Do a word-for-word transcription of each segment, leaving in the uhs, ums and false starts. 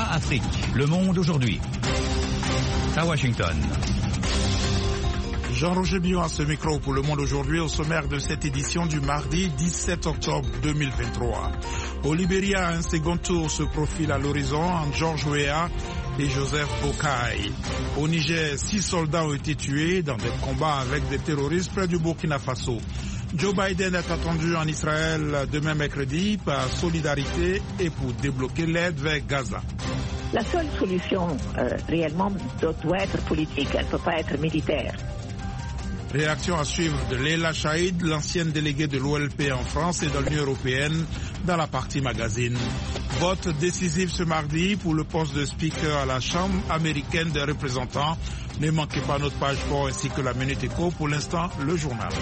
VOA Afrique. Le monde aujourd'hui. À Washington. Jean-Roger Bion à ce micro pour Le Monde aujourd'hui, au sommaire de cette édition du mardi dix-sept octobre deux mille vingt-trois. Au Libéria, un second tour se profile à l'horizon entre George Weah et Joseph Boakai. Au Niger, six soldats ont été tués dans des combats avec des terroristes près du Burkina Faso. Joe Biden est attendu en Israël demain mercredi par solidarité et pour débloquer l'aide vers Gaza. La seule solution euh, réellement doit être politique, elle ne peut pas être militaire. Réaction à suivre de Leila Chaïd, l'ancienne déléguée de l'O L P en France et de l'Union européenne, dans la partie magazine. Vote décisif ce mardi pour le poste de speaker à la Chambre américaine des représentants. Ne manquez pas notre page sport ainsi que la Minute Éco. Pour l'instant, le journal.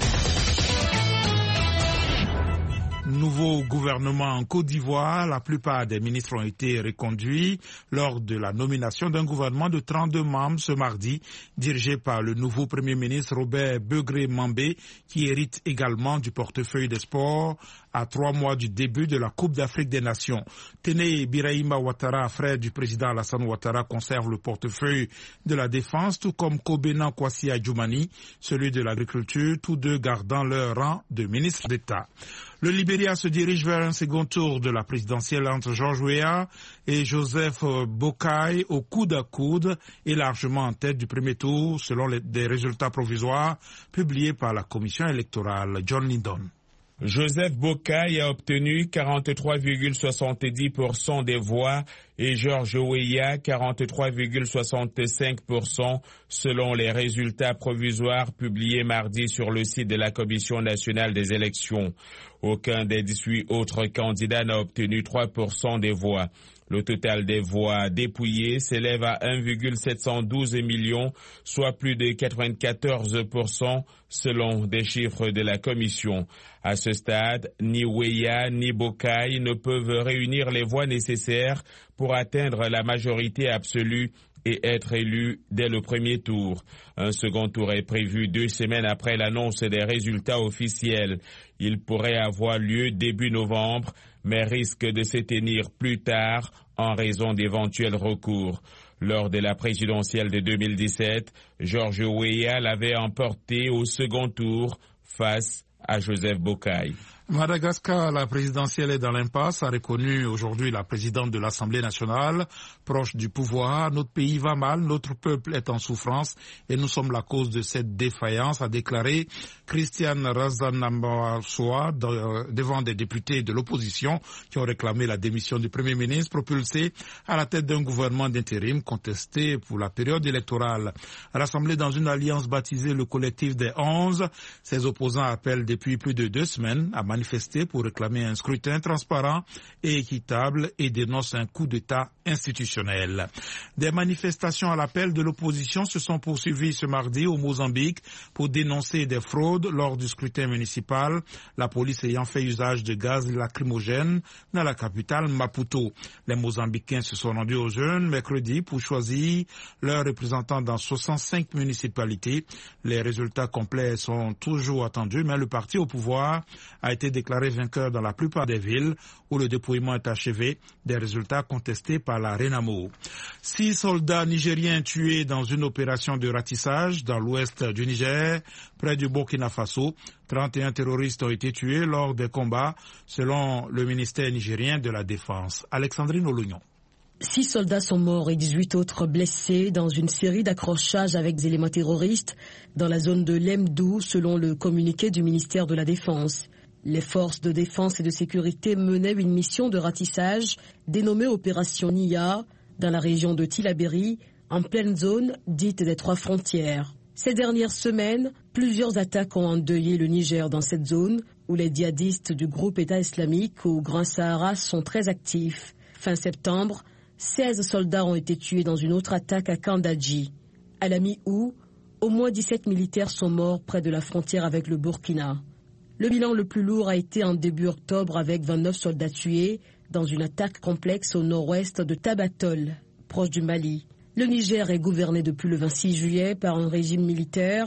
Nouveau gouvernement en Côte d'Ivoire, la plupart des ministres ont été reconduits lors de la nomination d'un gouvernement de trente-deux membres ce mardi, dirigé par le nouveau Premier ministre Robert Begré-Mambé, qui hérite également du portefeuille des sports à trois mois du début de la Coupe d'Afrique des Nations. Téné Birahima Ouattara, frère du président Alassane Ouattara, conserve le portefeuille de la défense, tout comme Kobena Kwasi Adjoumani, celui de l'agriculture, tous deux gardant leur rang de ministre d'État. Le Libéria se dirige vers un second tour de la présidentielle entre George Weah et Joseph Boakai au coude à coude et largement en tête du premier tour selon les, des résultats provisoires publiés par la commission électorale. John Lindon. Joseph Boakai a obtenu quarante-trois virgule soixante-dix pour cent des voix et George Weah quarante-trois virgule soixante-cinq pour cent selon les résultats provisoires publiés mardi sur le site de la Commission nationale des élections. Aucun des dix-huit autres candidats n'a obtenu trois pour cent des voix. Le total des voix dépouillées s'élève à un virgule sept cent douze millions, soit plus de quatre-vingt-quatorze pour cent selon des chiffres de la Commission. À ce stade, ni Weah ni Boakai ne peuvent réunir les voix nécessaires pour atteindre la majorité absolue et être élu dès le premier tour. Un second tour est prévu deux semaines après l'annonce des résultats officiels. Il pourrait avoir lieu début novembre, mais risque de se tenir plus tard en raison d'éventuels recours. Lors de la présidentielle de deux mille dix-sept, George Weah l'avait emporté au second tour face à Joseph Boakai. Madagascar, la présidentielle est dans l'impasse, a reconnu aujourd'hui la présidente de l'Assemblée nationale, proche du pouvoir. Notre pays va mal, notre peuple est en souffrance et nous sommes la cause de cette défaillance, a déclaré Christiane Razanambarsoa devant des députés de l'opposition qui ont réclamé la démission du Premier ministre propulsé à la tête d'un gouvernement d'intérim contesté pour la période électorale. Rassemblés dans une alliance baptisée le collectif des onze, ses opposants appellent depuis plus de deux semaines à manifester pour réclamer un scrutin transparent et équitable et dénonce un coup d'État institutionnel. Des manifestations à l'appel de l'opposition se sont poursuivies ce mardi au Mozambique pour dénoncer des fraudes lors du scrutin municipal, la police ayant fait usage de gaz lacrymogène dans la capitale Maputo. Les Mozambicains se sont rendus aux urnes mercredi pour choisir leurs représentants dans soixante-cinq municipalités. Les résultats complets sont toujours attendus, mais le parti au pouvoir a été déclaré vainqueur dans la plupart des villes où le dépouillement est achevé, des résultats contestés par la Renamo. Six soldats nigériens tués dans une opération de ratissage dans l'ouest du Niger, près du Burkina Faso. trente et un terroristes ont été tués lors des combats, selon le ministère nigérien de la Défense. Alexandrine Olognon. Six soldats sont morts et dix-huit autres blessés dans une série d'accrochages avec des éléments terroristes dans la zone de Lemdou, selon le communiqué du ministère de la Défense. Les forces de défense et de sécurité menaient une mission de ratissage dénommée Opération Nia dans la région de Tillabéri, en pleine zone dite des trois frontières. Ces dernières semaines, plusieurs attaques ont endeuillé le Niger dans cette zone où les djihadistes du groupe État islamique au Grand Sahara sont très actifs. Fin septembre, seize soldats ont été tués dans une autre attaque à Kandaji. À la mi-août, au moins dix-sept militaires sont morts près de la frontière avec le Burkina. Le bilan le plus lourd a été en début octobre avec vingt-neuf soldats tués dans une attaque complexe au nord-ouest de Tabatol, proche du Mali. Le Niger est gouverné depuis le vingt-six juillet par un régime militaire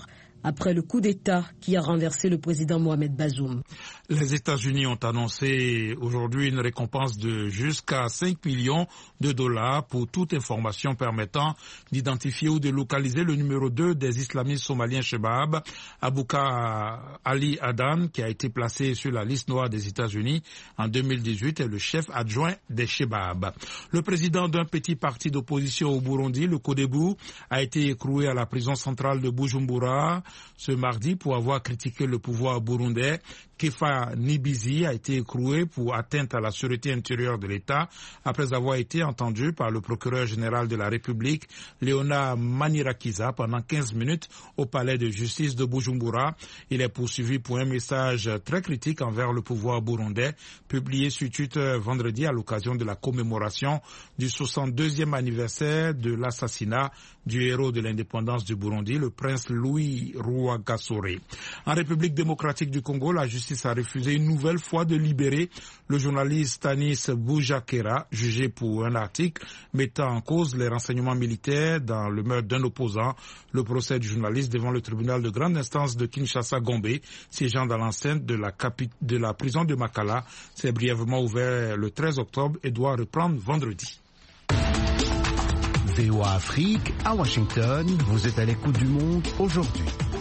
après le coup d'État qui a renversé le président Mohamed Bazoum. Les États-Unis ont annoncé aujourd'hui une récompense de jusqu'à cinq millions de dollars pour toute information permettant d'identifier ou de localiser le numéro deux des islamistes somaliens Chebab, Abouka Ali Adan, qui a été placé sur la liste noire des États-Unis en deux mille dix-huit, est le chef adjoint des Chebab. Le président d'un petit parti d'opposition au Burundi, le Codebu, a été écroué à la prison centrale de Bujumbura ce mardi pour avoir critiqué le pouvoir burundais. Kefa Nibizi a été écroué pour atteinte à la sûreté intérieure de l'État après avoir été entendu par le procureur général de la République, Léona Manirakiza, pendant quinze minutes au palais de justice de Bujumbura. Il est poursuivi pour un message très critique envers le pouvoir burundais, publié sur Twitter vendredi à l'occasion de la commémoration du soixante-deuxième anniversaire de l'assassinat du héros de l'indépendance du Burundi, le prince Louis Rwagasore. En République démocratique du Congo, la justice a refusé une nouvelle fois de libérer le journaliste Stanis Boujakera, jugé pour un article mettant en cause les renseignements militaires dans le meurtre d'un opposant. Le procès du journaliste devant le tribunal de grande instance de Kinshasa-Gombe, siégeant dans l'enceinte de la, capi- de la prison de Makala, s'est brièvement ouvert le treize octobre et doit reprendre vendredi. V O A Afrique, à Washington, vous êtes à l'écoute du monde aujourd'hui.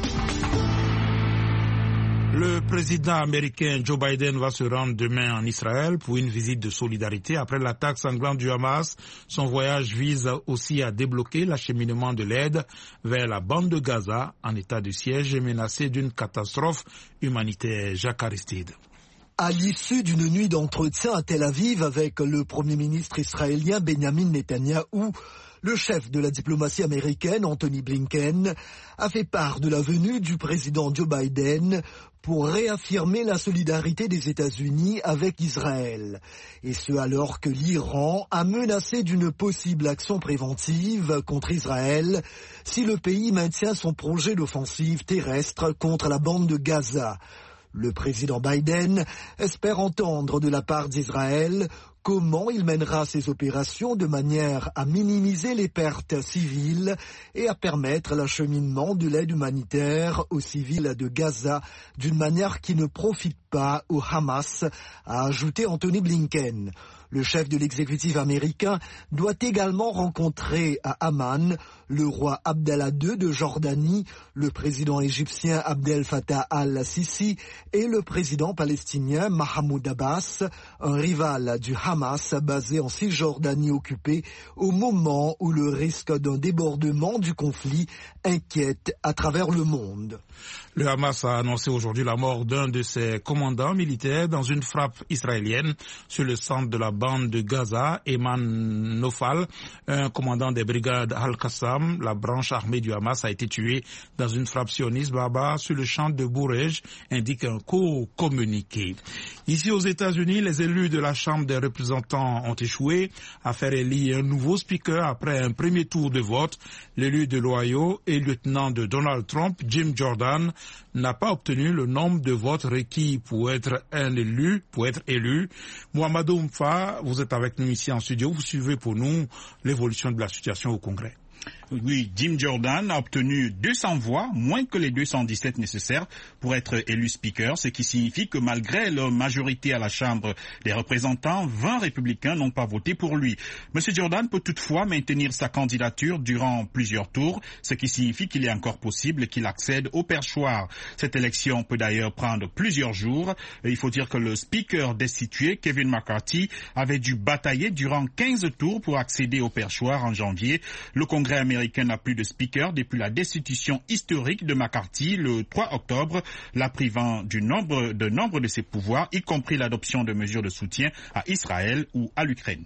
Le président américain Joe Biden va se rendre demain en Israël pour une visite de solidarité après l'attaque sanglante du Hamas. Son voyage vise aussi à débloquer l'acheminement de l'aide vers la bande de Gaza, en état de siège et menacée d'une catastrophe humanitaire. Jacques Aristide. À l'issue d'une nuit d'entretien à Tel Aviv avec le Premier ministre israélien Benjamin Netanyahou, le chef de la diplomatie américaine, Anthony Blinken, a fait part de la venue du président Joe Biden pour réaffirmer la solidarité des États-Unis avec Israël. Et ce alors que l'Iran a menacé d'une possible action préventive contre Israël si le pays maintient son projet d'offensive terrestre contre la bande de Gaza. Le président Biden espère entendre de la part d'Israël comment il mènera ses opérations de manière à minimiser les pertes civiles et à permettre l'acheminement de l'aide humanitaire aux civils de Gaza d'une manière qui ne profite pas au Hamas, a ajouté Anthony Blinken. Le chef de l'exécutif américain doit également rencontrer à Amman le roi Abdallah deux de Jordanie, le président égyptien Abdel Fattah al-Sisi et le président palestinien Mahmoud Abbas, un rival du Hamas basé en Cisjordanie occupée, au moment où le risque d'un débordement du conflit inquiète à travers le monde. Le Hamas a annoncé aujourd'hui la mort d'un de ses commandants militaires dans une frappe israélienne sur le centre de la bande de Gaza, Eman Nofal, un commandant des brigades Al-Qassam, la branche armée du Hamas, a été tué dans une frappe sioniste là-bas sur le champ de Bourej, indique un court communiqué. Ici aux États-Unis, les élus de la Chambre des représentants ont échoué à faire élire un nouveau speaker après un premier tour de vote. L'élu de l'Ohio et lieutenant de Donald Trump, Jim Jordan, n'a pas obtenu le nombre de votes requis pour être un élu, pour être élu. Mohamedou Mfa, vous êtes avec nous ici en studio. Vous suivez pour nous l'évolution de la situation au Congrès. Oui, Jim Jordan a obtenu deux cents voix, moins que les deux cent dix-sept nécessaires pour être élu speaker, ce qui signifie que malgré leur majorité à la Chambre des représentants, vingt républicains n'ont pas voté pour lui. Monsieur Jordan peut toutefois maintenir sa candidature durant plusieurs tours, ce qui signifie qu'il est encore possible qu'il accède au perchoir. Cette élection peut d'ailleurs prendre plusieurs jours. Il faut dire que le speaker destitué, Kevin McCarthy, avait dû batailler durant quinze tours pour accéder au perchoir en janvier. Le Congrès américain n'a plus de speaker depuis la destitution historique de McCarthy le trois octobre, la privant du nombre de nombre de ses pouvoirs, y compris l'adoption de mesures de soutien à Israël ou à l'Ukraine.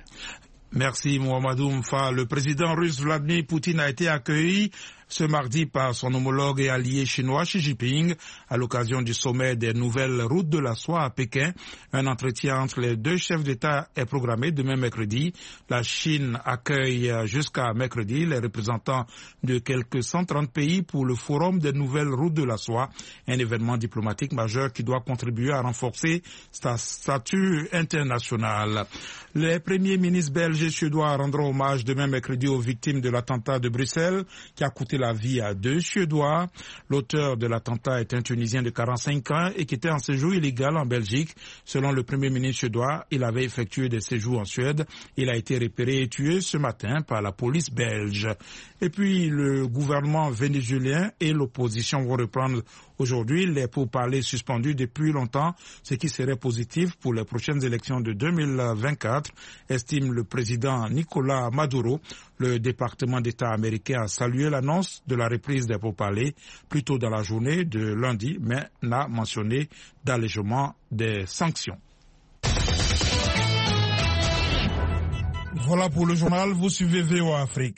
Merci Mohamedou Mfa. Le président russe Vladimir Poutine a été accueilli ce mardi par son homologue et allié chinois Xi Jinping à l'occasion du sommet des nouvelles routes de la soie à Pékin. Un entretien entre les deux chefs d'État est programmé demain mercredi. La Chine accueille jusqu'à mercredi les représentants de quelques cent trente pays pour le forum des nouvelles routes de la soie, un événement diplomatique majeur qui doit contribuer à renforcer sa statut international. Les premiers ministres belges et suédois rendront hommage demain mercredi aux victimes de l'attentat de Bruxelles qui a coûté la vie à deux Suédois. L'auteur de l'attentat est un Tunisien de quarante-cinq ans et qui était en séjour illégal en Belgique. Selon le Premier ministre suédois, il avait effectué des séjours en Suède. Il a été repéré et tué ce matin par la police belge. Et puis le gouvernement vénézuélien et l'opposition vont reprendre aujourd'hui les pourparlers suspendus depuis longtemps, ce qui serait positif pour les prochaines élections de deux mille vingt-quatre, estime le président Nicolás Maduro. Le département d'État américain a salué l'annonce de la reprise des pourparlers plus tôt dans la journée de lundi, mais n'a mentionné d'allègement des sanctions. Voilà pour le journal, vous suivez V O A Afrique.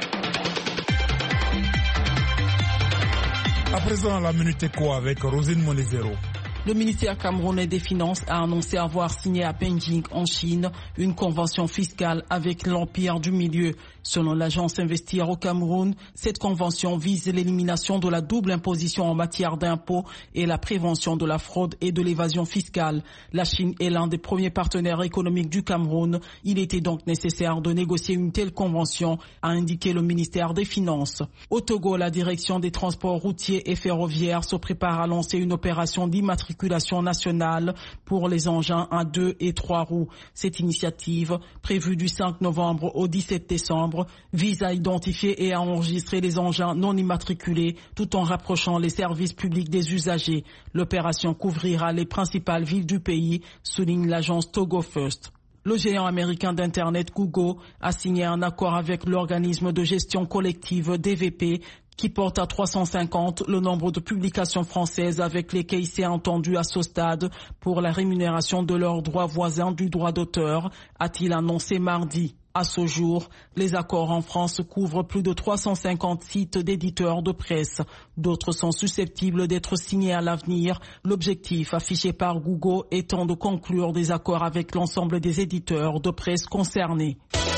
À présent, la Minute Éco avec Rosine Monezero. Le ministère camerounais des Finances a annoncé avoir signé à Beijing, en Chine, une convention fiscale avec l'Empire du Milieu. Selon l'agence Investir au Cameroun, cette convention vise l'élimination de la double imposition en matière d'impôts et la prévention de la fraude et de l'évasion fiscale. La Chine est l'un des premiers partenaires économiques du Cameroun. Il était donc nécessaire de négocier une telle convention, a indiqué le ministère des Finances. Au Togo, la direction des transports routiers et ferroviaires se prépare à lancer une opération d'immatriculation nationale pour les engins à deux et trois roues. Cette initiative, prévue du cinq novembre au dix-sept décembre, vise à identifier et à enregistrer les engins non immatriculés tout en rapprochant les services publics des usagers. L'opération couvrira les principales villes du pays, souligne l'agence Togo First. Le géant américain d'Internet Google a signé un accord avec l'organisme de gestion collective D V P qui porte à trois cent cinquante le nombre de publications françaises avec lesquelles il s'est entendu à ce stade pour la rémunération de leurs droits voisins du droit d'auteur, a-t-il annoncé mardi. À ce jour, les accords en France couvrent plus de trois cent cinquante sites d'éditeurs de presse. D'autres sont susceptibles d'être signés à l'avenir, l'objectif affiché par Google étant de conclure des accords avec l'ensemble des éditeurs de presse concernés.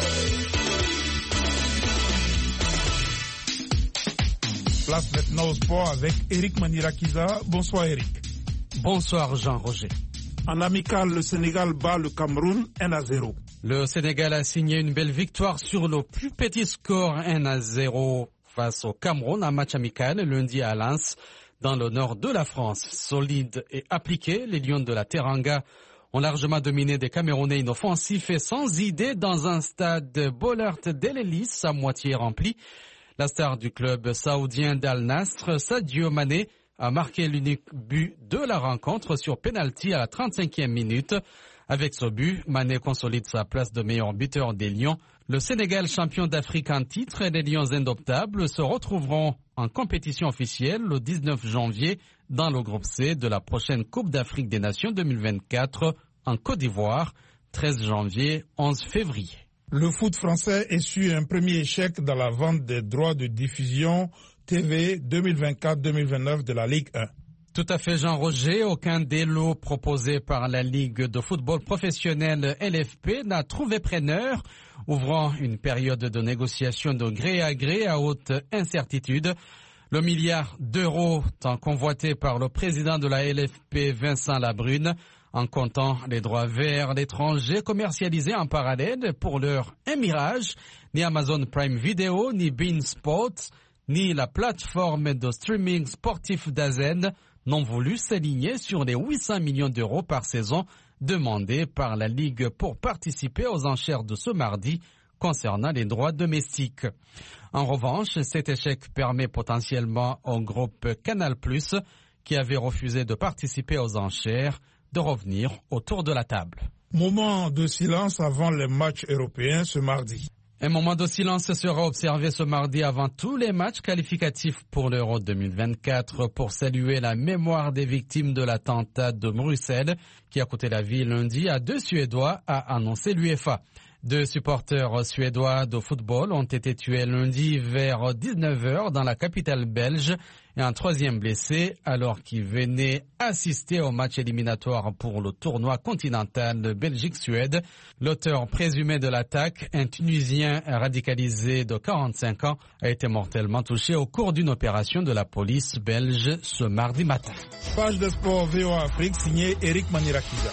Place maintenant au sport avec Eric Manirakiza. Bonsoir Eric. Bonsoir Jean-Roger. En amical, le Sénégal bat le Cameroun un à zéro. Le Sénégal a signé une belle victoire sur le plus petit score un à zéro face au Cameroun, un match amical lundi à Lens dans le nord de la France. Solide et appliqué, les Lions de la Teranga ont largement dominé des Camerounais inoffensifs et sans idée dans un stade Bollard d'El Ellis à moitié rempli. La star du club saoudien d'Al Nasr, Sadio Mané, a marqué l'unique but de la rencontre sur penalty à la trente-cinquième minute. Avec ce but, Mané consolide sa place de meilleur buteur des Lions. Le Sénégal, champion d'Afrique en titre, et les Lions indoptables se retrouveront en compétition officielle le dix-neuf janvier dans le groupe C de la prochaine Coupe d'Afrique des Nations deux mille vingt-quatre en Côte d'Ivoire, treize janvier, onze février. Le foot français essuie un premier échec dans la vente des droits de diffusion T V deux mille vingt-quatre deux mille vingt-neuf de la Ligue un. Tout à fait, Jean-Roger. Aucun des lots proposés par la Ligue de football professionnel L F P n'a trouvé preneur, ouvrant une période de négociation de gré à gré à haute incertitude. Le milliard d'euros tant convoité par le président de la L F P, Vincent Labrune, en comptant les droits vers l'étranger commercialisés en parallèle, pour l'heure un mirage. Ni Amazon Prime Video, ni beIN Sports, ni la plateforme de streaming sportif d'Azen n'ont voulu s'aligner sur les huit cents millions d'euros par saison demandés par la Ligue pour participer aux enchères de ce mardi concernant les droits domestiques. En revanche, cet échec permet potentiellement au groupe Canal plus, qui avait refusé de participer aux enchères, de revenir autour de la table. Moment de silence avant les matchs européens ce mardi. Un moment de silence sera observé ce mardi avant tous les matchs qualificatifs pour l'Euro deux mille vingt-quatre pour saluer la mémoire des victimes de l'attentat de Bruxelles qui a coûté la vie lundi à deux Suédois, a annoncé l'UEFA. Deux supporters suédois de football ont été tués lundi vers dix-neuf heures dans la capitale belge et un troisième blessé alors qu'il venait assister au match éliminatoire pour le tournoi continental Belgique-Suède. L'auteur présumé de l'attaque, un Tunisien radicalisé de quarante-cinq ans, a été mortellement touché au cours d'une opération de la police belge ce mardi matin. Page de sport V O A Afrique signée Eric Manirakiza.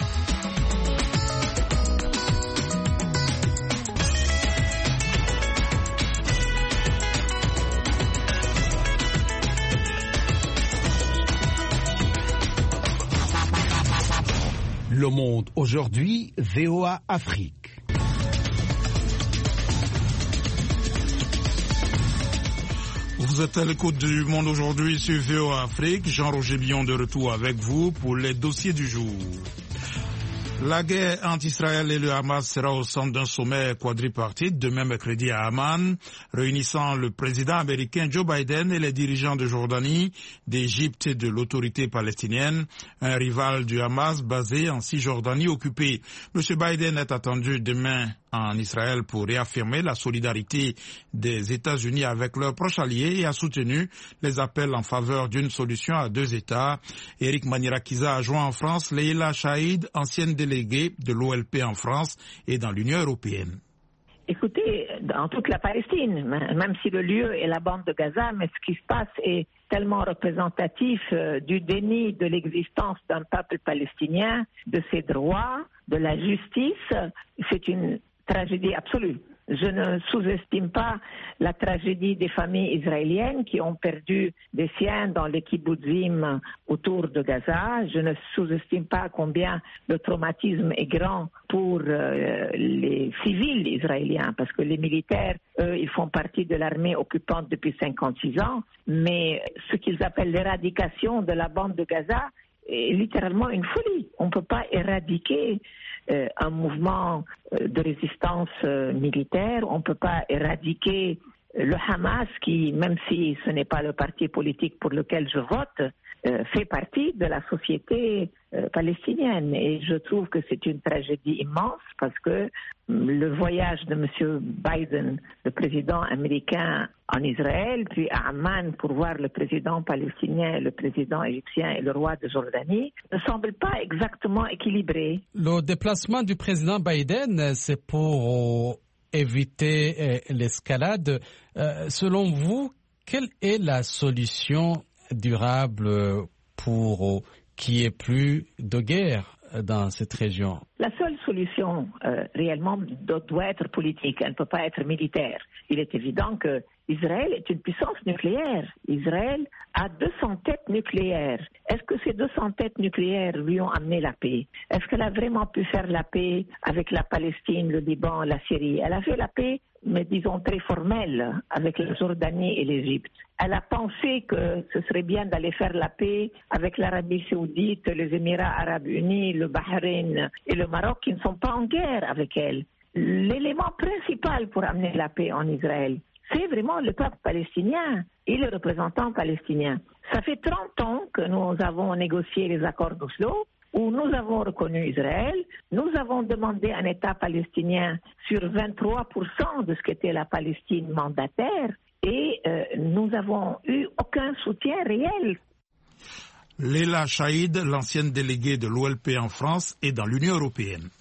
Le Monde aujourd'hui, V O A Afrique. Vous êtes à l'écoute du Monde aujourd'hui sur V O A Afrique. Jean-Roger Billon de retour avec vous pour les dossiers du jour. La guerre entre Israël et le Hamas sera au centre d'un sommet quadripartite demain mercredi à Amman, réunissant le président américain Joe Biden et les dirigeants de Jordanie, d'Égypte et de l'autorité palestinienne, un rival du Hamas basé en Cisjordanie occupée. Monsieur Biden est attendu demain en Israël pour réaffirmer la solidarité des États-Unis avec leurs proches alliés et a soutenu les appels en faveur d'une solution à deux États. Éric Manirakiza a joint en France Leila Chaïd, ancienne déléguée de l'O L P en France et dans l'Union européenne. Écoutez, dans toute la Palestine, même si le lieu est la bande de Gaza, mais ce qui se passe est tellement représentatif euh, du déni de l'existence d'un peuple palestinien, de ses droits, de la justice. C'est une tragédie absolue. Je ne sous-estime pas la tragédie des familles israéliennes qui ont perdu des siens dans les kibbutzim autour de Gaza. Je ne sous-estime pas combien le traumatisme est grand pour euh, les civils israéliens, parce que les militaires, eux, ils font partie de l'armée occupante depuis cinquante-six ans, mais ce qu'ils appellent l'éradication de la bande de Gaza est littéralement une folie. On ne peut pas éradiquer Euh, un mouvement euh, de résistance euh, militaire, on ne peut pas éradiquer euh, le Hamas qui, même si ce n'est pas le parti politique pour lequel je vote, euh, fait partie de la société euh, palestinienne. Et je trouve que c'est une tragédie immense parce que le voyage de M. Biden, le président américain, en Israël, puis à Amman pour voir le président palestinien, le président égyptien et le roi de Jordanie, ne semble pas exactement équilibré. Le déplacement du président Biden, c'est pour éviter l'escalade. Selon vous, quelle est la solution durable pour qu'il n'y ait plus de guerre dans cette région? La seule solution euh, réellement doit être politique, elle ne peut pas être militaire. Il est évident que Israël est une puissance nucléaire. Israël a deux cents têtes nucléaires. Est-ce que ces deux cents têtes nucléaires lui ont amené la paix? Est-ce qu'elle a vraiment pu faire la paix avec la Palestine, le Liban, la Syrie? Elle a fait la paix, mais disons très formelle, avec la Jordanie et l'Égypte. Elle a pensé que ce serait bien d'aller faire la paix avec l'Arabie saoudite, les Émirats arabes unis, le Bahreïn et le Maroc qui ne sont pas en guerre avec elle. L'élément principal pour amener la paix en Israël, c'est vraiment le peuple palestinien et les représentants palestiniens. Ça fait trente ans que nous avons négocié les accords d'Oslo, où nous avons reconnu Israël, nous avons demandé un État palestinien sur vingt-trois pour cent de ce qu'était la Palestine mandataire, et euh, nous avons eu aucun soutien réel. Leila Chaïd, l'ancienne déléguée de l'O L P en France et dans l'Union européenne.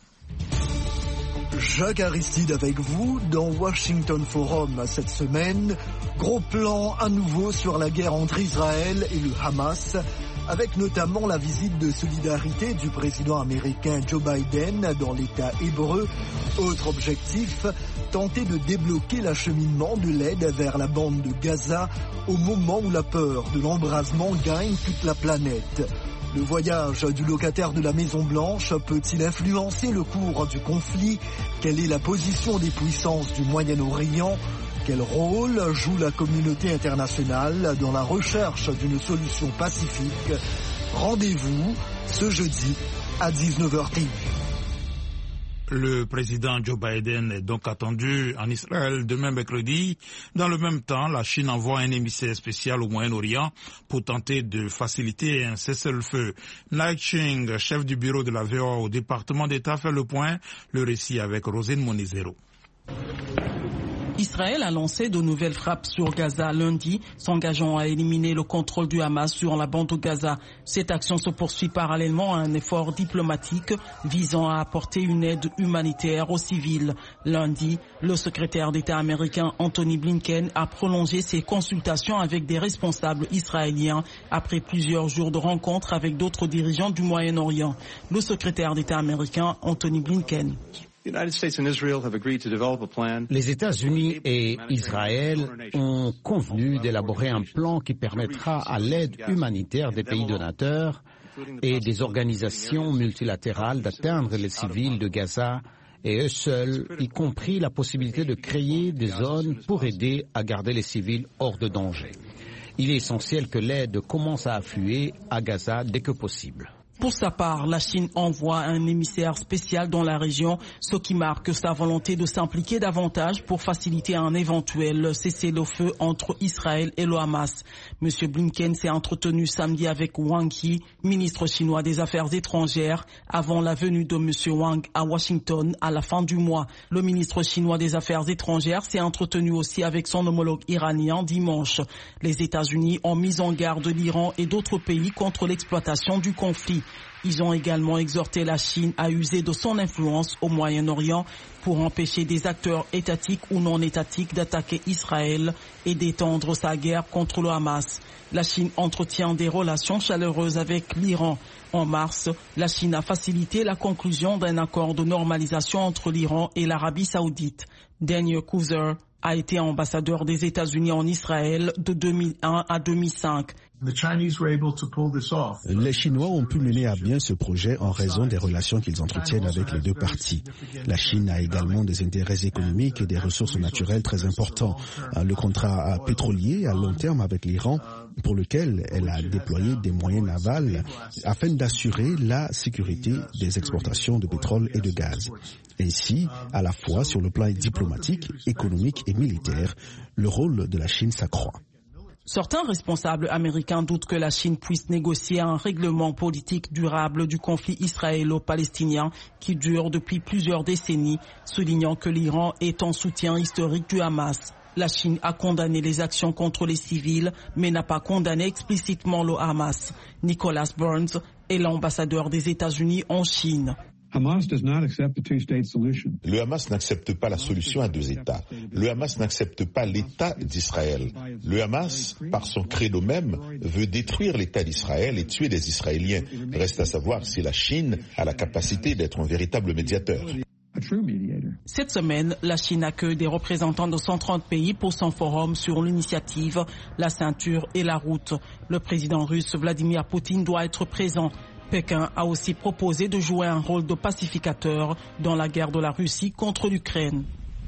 Jacques Aristide avec vous dans Washington Forum cette semaine. Gros plan à nouveau sur la guerre entre Israël et le Hamas, avec notamment la visite de solidarité du président américain Joe Biden dans l'État hébreu. Autre objectif, tenter de débloquer l'acheminement de l'aide vers la bande de Gaza au moment où la peur de l'embrasement gagne toute la planète. Le voyage du locataire de la Maison-Blanche peut-il influencer le cours du conflit? Quelle est la position des puissances du Moyen-Orient? Quel rôle joue la communauté internationale dans la recherche d'une solution pacifique? Rendez-vous ce jeudi à dix-neuf heures trente. Le président Joe Biden est donc attendu en Israël demain mercredi. Dans le même temps, la Chine envoie un émissaire spécial au Moyen-Orient pour tenter de faciliter un cessez-le-feu. Nike Ching, chef du bureau de la V O A au département d'État, fait le point. Le récit avec Rosine Monizero. Israël a lancé de nouvelles frappes sur Gaza lundi, s'engageant à éliminer le contrôle du Hamas sur la bande de Gaza. Cette action se poursuit parallèlement à un effort diplomatique visant à apporter une aide humanitaire aux civils. Lundi, le secrétaire d'État américain Anthony Blinken a prolongé ses consultations avec des responsables israéliens après plusieurs jours de rencontres avec d'autres dirigeants du Moyen-Orient. Le secrétaire d'État américain Anthony Blinken. Les États-Unis et Israël ont convenu d'élaborer un plan qui permettra à l'aide humanitaire des pays donateurs et des organisations multilatérales d'atteindre les civils de Gaza et eux seuls, y compris la possibilité de créer des zones pour aider à garder les civils hors de danger. Il est essentiel que l'aide commence à affluer à Gaza dès que possible. Pour sa part, la Chine envoie un émissaire spécial dans la région, ce qui marque sa volonté de s'impliquer davantage pour faciliter un éventuel cessez-le-feu entre Israël et le Hamas. M. Blinken s'est entretenu samedi avec Wang Yi, ministre chinois des Affaires étrangères, avant la venue de M. Wang à Washington à la fin du mois. Le ministre chinois des Affaires étrangères s'est entretenu aussi avec son homologue iranien dimanche. Les États-Unis ont mis en garde l'Iran et d'autres pays contre l'exploitation du conflit. Ils ont également exhorté la Chine à user de son influence au Moyen-Orient pour empêcher des acteurs étatiques ou non étatiques d'attaquer Israël et d'étendre sa guerre contre le Hamas. La Chine entretient des relations chaleureuses avec l'Iran. En mars, la Chine a facilité la conclusion d'un accord de normalisation entre l'Iran et l'Arabie saoudite. Daniel Kuzer a été ambassadeur des États-Unis en Israël de deux mille un à deux mille cinq. Les Chinois ont pu mener à bien ce projet en raison des relations qu'ils entretiennent avec les deux parties. La Chine a également des intérêts économiques et des ressources naturelles très importants. Le contrat pétrolier à long terme avec l'Iran, pour lequel elle a déployé des moyens navals afin d'assurer la sécurité des exportations de pétrole et de gaz. Ainsi, à la fois sur le plan diplomatique, économique et militaire, le rôle de la Chine s'accroît. Certains responsables américains doutent que la Chine puisse négocier un règlement politique durable du conflit israélo-palestinien qui dure depuis plusieurs décennies, soulignant que l'Iran est en soutien historique du Hamas. La Chine a condamné les actions contre les civils, mais n'a pas condamné explicitement le Hamas. Nicholas Burns est l'ambassadeur des États-Unis en Chine. Le Hamas n'accepte pas la solution à deux États. Le Hamas n'accepte pas l'État d'Israël. Le Hamas, par son credo même, veut détruire l'État d'Israël et tuer des Israéliens. Reste à savoir si la Chine a la capacité d'être un véritable médiateur. Cette semaine, la Chine accueille des représentants de cent trente pays pour son forum sur l'initiative La ceinture et la route. Le président russe Vladimir Poutine doit être présent. Pékin a aussi proposé de jouer un rôle de pacificateur dans la guerre de la Russie contre l'Ukraine.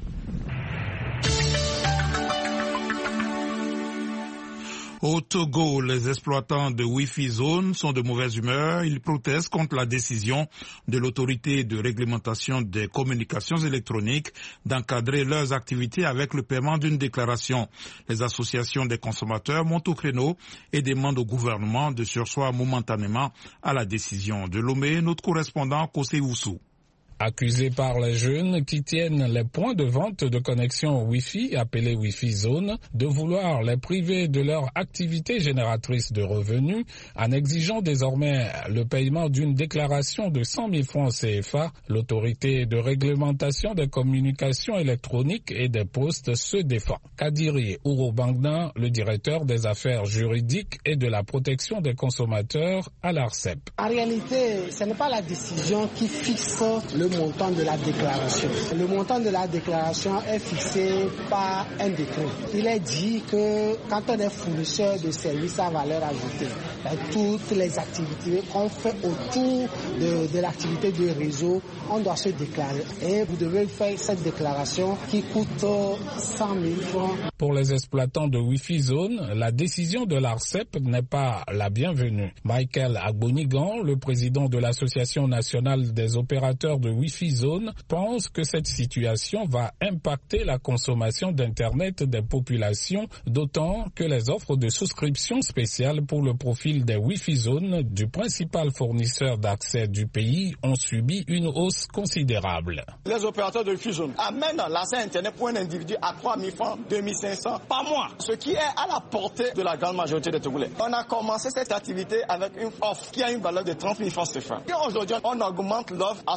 Au Togo, les exploitants de Wi-Fi Zone sont de mauvaise humeur. Ils protestent contre la décision de l'autorité de réglementation des communications électroniques d'encadrer leurs activités avec le paiement d'une déclaration. Les associations des consommateurs montent au créneau et demandent au gouvernement de surseoir momentanément à la décision. De Lomé, notre correspondant Kosé Oussou. Accusés par les jeunes qui tiennent les points de vente de connexion Wi-Fi, appelés Wi-Fi Zone, de vouloir les priver de leur activité génératrice de revenus en exigeant désormais le paiement d'une déclaration de cent mille francs C F A, l'autorité de réglementation des communications électroniques et des postes se défend. Kadiri Ourobangna, le directeur des affaires juridiques et de la protection des consommateurs à l'ARCEP. En réalité, ce n'est pas la décision qui fixe le montant de la déclaration. Le montant de la déclaration est fixé par un décret. Il est dit que quand on est fournisseur de services à valeur ajoutée, toutes les activités qu'on fait autour de, de l'activité de réseau, on doit se déclarer. Et vous devez faire cette déclaration qui coûte cent mille francs. Pour les exploitants de Wi-Fi Zone, la décision de l'ARCEP n'est pas la bienvenue. Michael Agbonigan, le président de l'Association nationale des opérateurs de Wi-Fi Zone, pense que cette situation va impacter la consommation d'Internet des populations, d'autant que les offres de souscription spéciales pour le profil des Wi-Fi Zone du principal fournisseur d'accès du pays ont subi une hausse considérable. Les opérateurs de Wi-Fi Zone amènent l'accès à Internet pour un individu à trois mille francs, deux mille cinq cents par mois, ce qui est à la portée de la grande majorité des Togolais. On a commencé cette activité avec une offre qui a une valeur de trente mille francs C F A. Et aujourd'hui, on augmente l'offre à soixante-quinze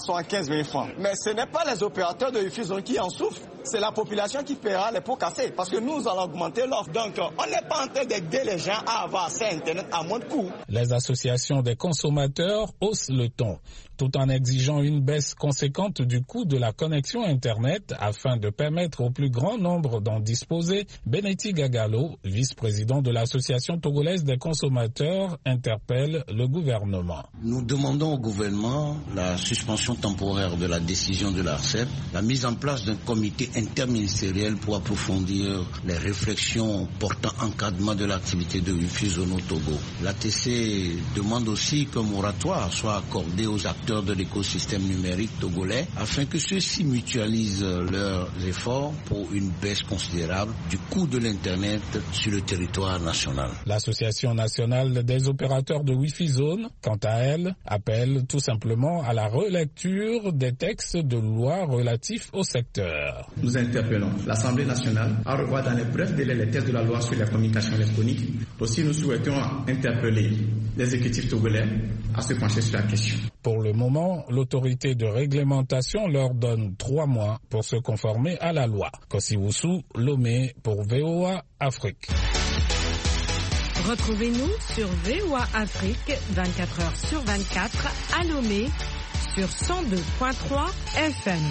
quinze mille francs. Mais ce n'est pas les opérateurs de Wi-Fi Zone qui en souffrent, c'est la population qui paiera les pots cassés parce que nous allons augmenter l'offre. Donc on n'est pas en train d'aider les gens à avoir accès à Internet à moins de coûts. Les associations des consommateurs haussent le ton, tout en exigeant une baisse conséquente du coût de la connexion Internet afin de permettre au plus grand nombre d'en disposer. Beneti Gagalo, vice-président de l'Association togolaise des consommateurs, interpelle le gouvernement. Nous demandons au gouvernement la suspension temporaire de la décision de l'ARCEP, la mise en place d'un comité interministériel pour approfondir les réflexions portant encadrement de l'activité de Wi-Fi Zone au Togo. L'A T C demande aussi qu'un moratoire soit accordé aux acteurs de l'écosystème numérique togolais afin que ceux-ci mutualisent leurs efforts pour une baisse considérable du coût de l'Internet sur le territoire national. L'Association nationale des opérateurs de Wi-Fi Zone, quant à elle, appelle tout simplement à la relecture des textes de loi relatifs au secteur. Nous interpellons l'Assemblée nationale à revoir dans les brefs délais les textes de la loi sur les communications électroniques. Aussi, nous souhaitons interpeller les exécutifs togolais à se pencher sur la question. Pour le moment, l'autorité de réglementation leur donne trois mois pour se conformer à la loi. Kosiwusu, Lomé pour V O A Afrique. Retrouvez-nous sur V O A Afrique vingt-quatre heures sur vingt-quatre à Lomé sur cent deux virgule trois F M.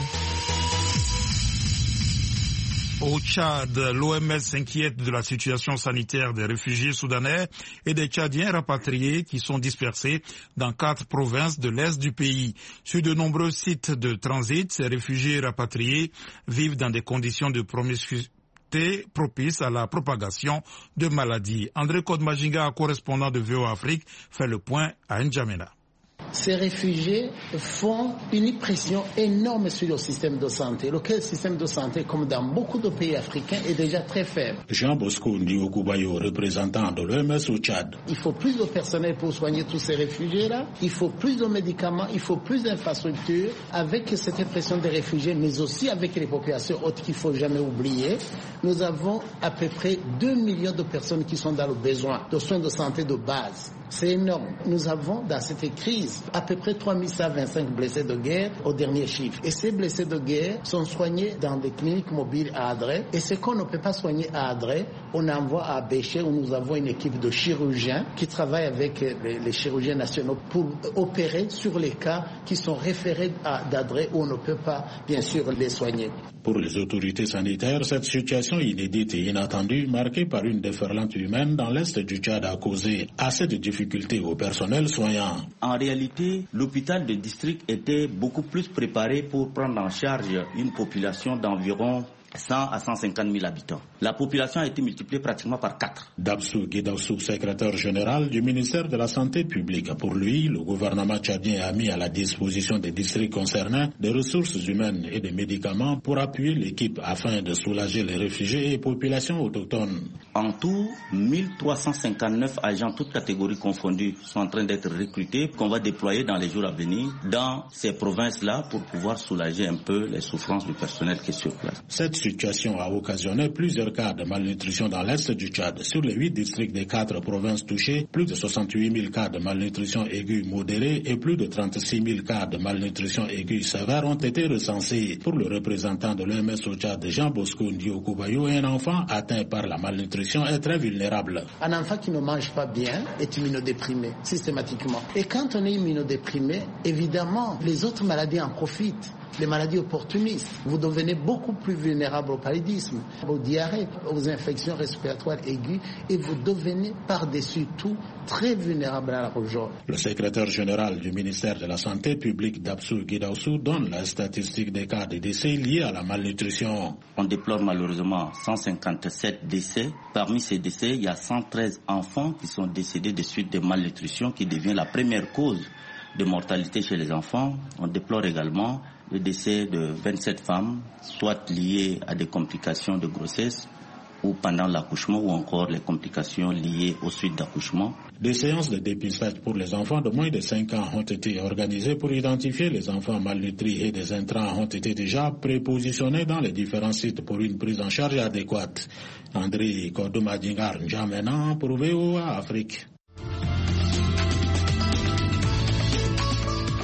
Au Tchad, l'O M S s'inquiète de la situation sanitaire des réfugiés soudanais et des Tchadiens rapatriés qui sont dispersés dans quatre provinces de l'est du pays. Sur de nombreux sites de transit, ces réfugiés rapatriés vivent dans des conditions de promiscuité propices à la propagation de maladies. André Kodmajinga, correspondant de V O A Afrique, fait le point à N'Djamena. Ces réfugiés font une pression énorme sur le système de santé, lequel système de santé, comme dans beaucoup de pays africains, est déjà très faible. Jean Bosco Ndiokubayo, représentant de l'O M S au Tchad. Il faut plus de personnel pour soigner tous ces réfugiés-là, il faut plus de médicaments, il faut plus d'infrastructures. Avec cette pression des réfugiés, mais aussi avec les populations hautes qu'il ne faut jamais oublier, nous avons à peu près deux millions de personnes qui sont dans le besoin de soins de santé de base. C'est énorme. Nous avons dans cette crise à peu près trois mille cent vingt-cinq blessés de guerre au dernier chiffre. Et ces blessés de guerre sont soignés dans des cliniques mobiles à Adré. Et ce qu'on ne peut pas soigner à Adré, on envoie à Béché où nous avons une équipe de chirurgiens qui travaillent avec les, les chirurgiens nationaux pour opérer sur les cas qui sont référés à d'Adré où on ne peut pas, bien sûr, les soigner. Pour les autorités sanitaires, cette situation inédite et inattendue, marquée par une déferlante humaine dans l'est du Tchad, a causé assez de difficultés au personnel soignant. En réalité, l'hôpital de district était beaucoup plus préparé pour prendre en charge une population d'environ cent à cent cinquante mille habitants. La population a été multipliée pratiquement par quatre. Dabsou Guidaousou, secrétaire général du ministère de la Santé publique. Pour lui, le gouvernement tchadien a mis à la disposition des districts concernés des ressources humaines et des médicaments pour appuyer l'équipe afin de soulager les réfugiés et populations autochtones. En tout, mille trois cent cinquante-neuf agents, toutes catégories confondues, sont en train d'être recrutés, qu'on va déployer dans les jours à venir dans ces provinces-là pour pouvoir soulager un peu les souffrances du personnel qui est sur place. Cette situation a occasionné plusieurs cas de malnutrition dans l'est du Tchad. Sur les huit districts des quatre provinces touchées, plus de soixante-huit mille cas de malnutrition aiguë modérée et plus de trente-six mille cas de malnutrition aiguë sévère ont été recensés. Pour le représentant de l'O M S au Tchad, Jean Bosco Ndiokubayo, un enfant atteint par la malnutrition est très vulnérable. Un enfant qui ne mange pas bien est immunodéprimé systématiquement. Et quand on est immunodéprimé, évidemment, les autres maladies en profitent. Les maladies opportunistes, vous devenez beaucoup plus vulnérable au paludisme, aux diarrhées, aux infections respiratoires aiguës et vous devenez par-dessus tout très vulnérable à la rougeole. Le secrétaire général du ministère de la Santé publique, Dabsou Guidaousou, donne la statistique des cas de décès liés à la malnutrition. On déplore malheureusement cent cinquante-sept décès. Parmi ces décès, il y a cent treize enfants qui sont décédés de suite de malnutrition qui devient la première cause de mortalité chez les enfants. On déplore également le décès de vingt-sept femmes, soit liées à des complications de grossesse ou pendant l'accouchement ou encore les complications liées aux suites d'accouchement. Des séances de dépistage pour les enfants de moins de cinq ans ont été organisées pour identifier les enfants malnutris et des intrants ont été déjà prépositionnés dans les différents sites pour une prise en charge adéquate. André Kodoumadingar N'Djamena pour V O A Afrique.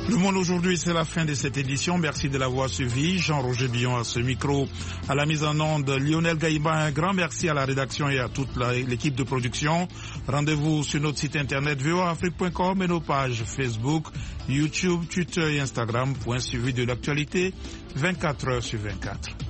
Le Monde aujourd'hui, c'est la fin de cette édition. Merci de l'avoir suivi. Jean-Roger Billon à ce micro, à la mise en onde, Lionel Gaïba. Un grand merci à la rédaction et à toute l'équipe de production. Rendez-vous sur notre site internet v o a afrique point com et nos pages Facebook, YouTube, Twitter et Instagram pour un suivi de l'actualité vingt-quatre heures sur vingt-quatre.